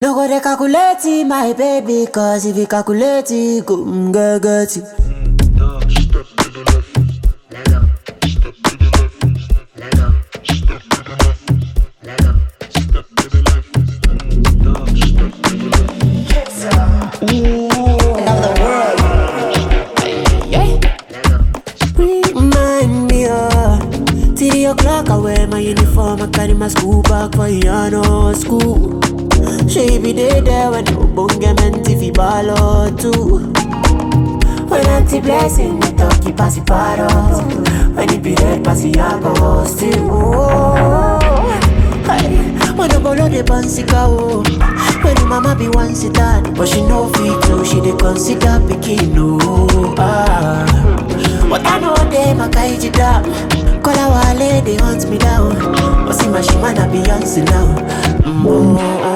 No go dey calculate it, my baby, cause if you calculate it, go get it. Step to the left, leg up. Step to the left, leg up. Step to the left, leg up. Step to the left, step to the left. Another world. Remind me of 3 o'clock, I wear my uniform, I carry my school bag for Yano school. She be there when you bunge meant if you ball or two. When auntie blessing, the talkie pass it paros. When it be red, pass it yago still. When the bolo de bansika oh. When the mama be one sit down, but she no fit to, she dey consider picking no. But I know them a kaiji down. Call our lady hunt me down. But see my shimana Beyonce now.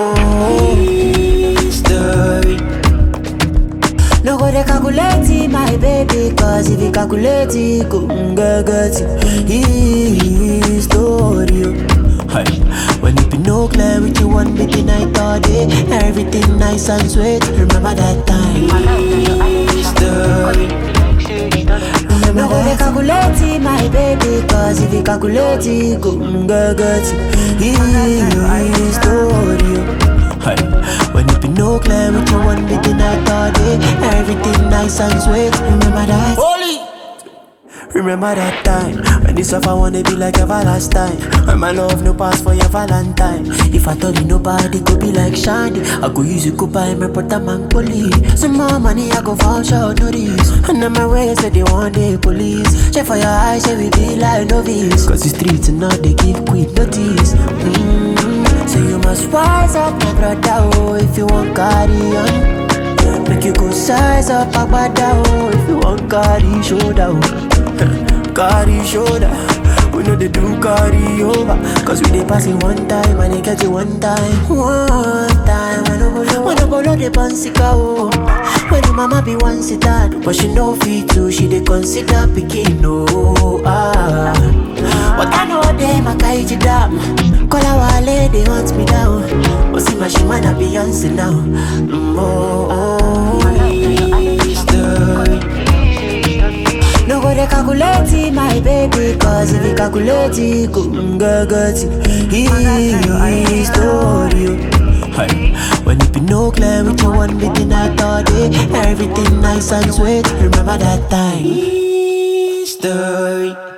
Story. No go dey calculate it, my baby, cause if you calculate it, go get it. Story. When it be no clear with you one bit the night all day, everything nice and sweet. Remember that time. Story. No go dey calculate it, my baby, cause if you calculate it, go get it. Story. When it be no clear with you one bit the night all day, everything nice and sweet. Remember that. Holy. Remember that time when this stuff I wanna be like everlasting. When my love no pass for your Valentine. If I told you nobody could be like Shandy, I go use you, go buy my brother man police. Some more money I go vouch out notice. And on my way say they want the police. Check for your eyes, say we be like novice. Cause the streets and now they give quick notice. So you must rise up my brother oh, if you want carry on. Make you go size up agbada oh, if you want carry shoulder oh. Carry shoulder, we know they do carry over. Cause we dey pass it one time and they catch it one time. One time, when I bolo the bansika oh. When the mama be one sit down, but she no fit to, she dey consider picking no. But I know them a kaiji down. Call our lady hunt me down. But see my shimana Beyonce now. No go dey calculate it, my baby, cause if you calculate it, go get it. Story. When it be no clear with you one bit the night all day, everything nice and sweet. Remember that time. Story.